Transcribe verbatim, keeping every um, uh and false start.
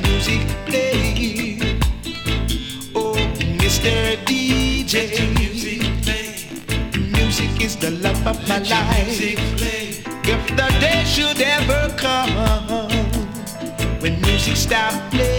music play. Oh, Mister D J, let your music play. Music is the love of my let your life. Music play. If the day should ever come when music stops playing,